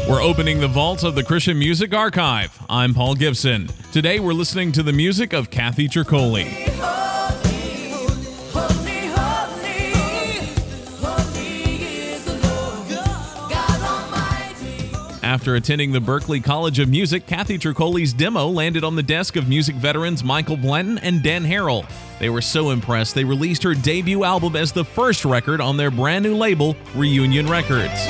We're opening the vaults of the Christian Music Archive. I'm Paul Gibson. Today we're listening to the music of Kathy Troccoli. After attending the Berklee College of Music, Kathy Troccoli's demo landed on the desk of music veterans Michael Blanton and Dan Harrell. They were so impressed they released her debut album as the first record on their brand new label, Reunion Records.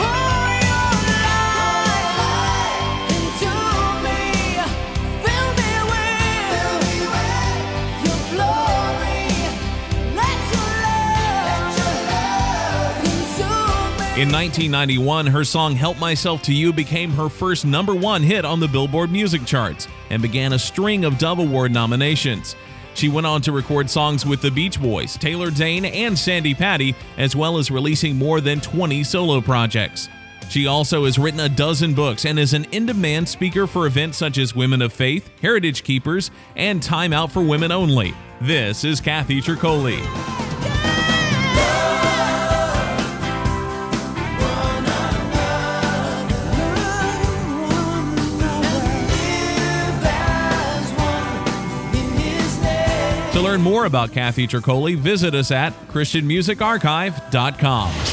In 1991, her song Help Myself to You became her first #1 hit on the Billboard music charts and began a string of Dove Award nominations. She went on to record songs with the Beach Boys, Taylor Dayne, and Sandi Patty, as well as releasing more than 20 solo projects. She also has written a dozen books and is an in-demand speaker for events such as Women of Faith, Heritage Keepers, and Time Out for Women Only. This is Kathy Troccoli. To learn more about Kathy Troccoli, visit us at ChristianMusicArchive.com.